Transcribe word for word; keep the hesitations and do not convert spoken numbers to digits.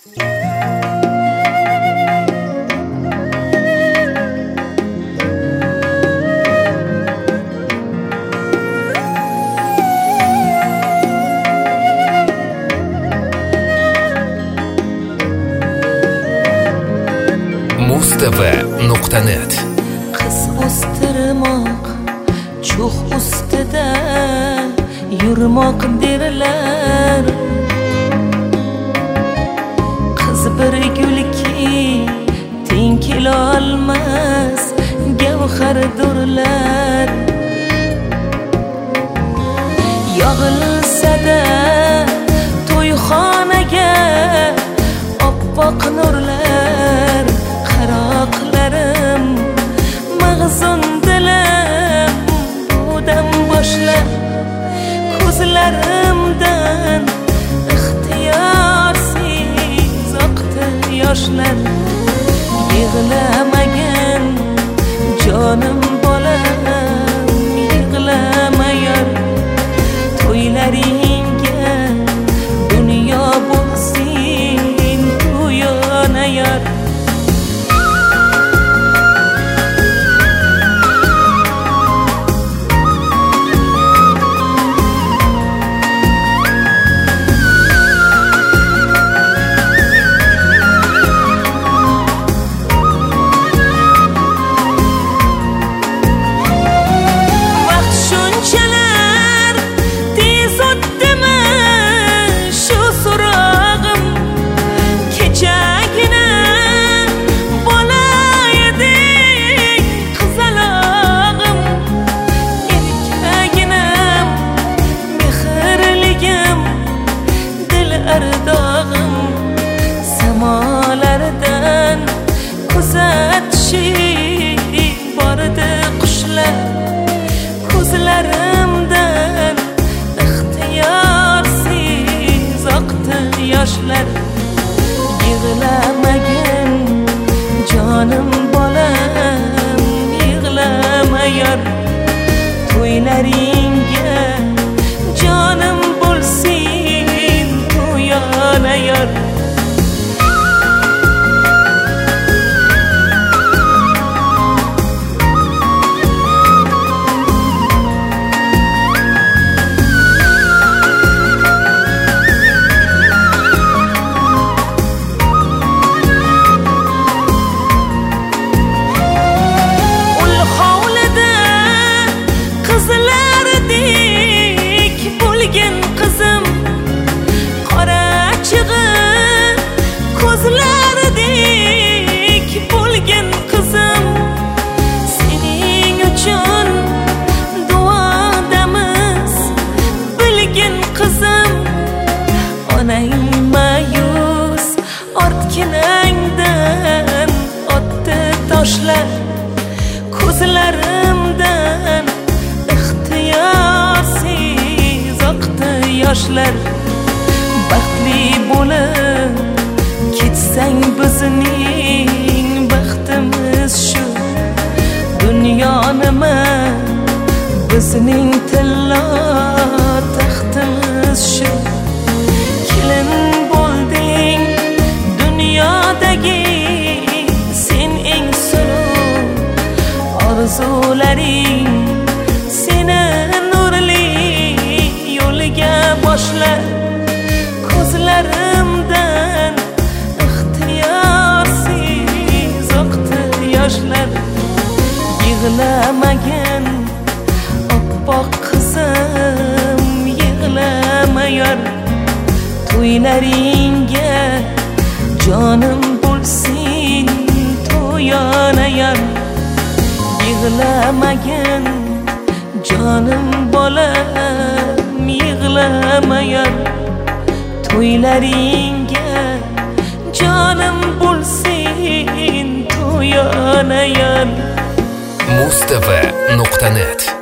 mustafa nuqta net. Qiz o'stirmoq cho'x ustida yurmoq derlar. Qiz bir gulki teng kelolmas gavhardurlar. Yog'ilsa-da to'yxonaga oppoq nurlar. Qaroqlarim mag'zun dilim budan boshlab ko'zlarimdan ixtiyorsiz oqdi yoshlar. Yig'lamagin jonim bolam, yig'lama yar. To'ylaringga dunyo bo'lsin to'yona yar. Samolardan kuzatishib bordi qushlar. Ko'zlarimdan ixtiyorsiz oqdi yoshlar. Yig'lamagin jonim bolam, yig'lama yar. To'ylaringga jonim bo'lsin to'yona yar. Ko'zlardek bo'lgan qizim, sening uchun duodamiz bilgin qizim. Onang mayus ortkinangdan otdi toshlar. Ko'zlarimdan ixtiyorsiz oqdi yoshlar. Baxtli bo'lib ketsang bizning baxtimiz shu. Dunyo nima bizning tillo taxtimiz shu. Kelin bo'lding dunyodagi sen eng suluv. Orzularing seni nurli yo'liga boshla. Ko'zlarimdan ixtiyorsiz oqdi yoshlar. Yig'lamagin oppoq qizim, yig'lama yar. To'ylaringga jonim bo'lsin to'yona yar. Yig'lamagin jonim bolam, yig'lama yar. To'ylaringga jonim bo'lsin to'yona yar. mustafa nuqta net.